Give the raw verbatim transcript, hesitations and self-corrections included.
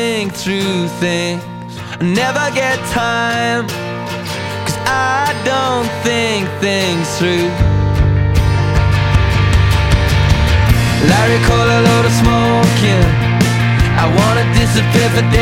think through things. I never get time, 'cause I don't think things through. Larry call a load of smoking. I wanna disappear for days.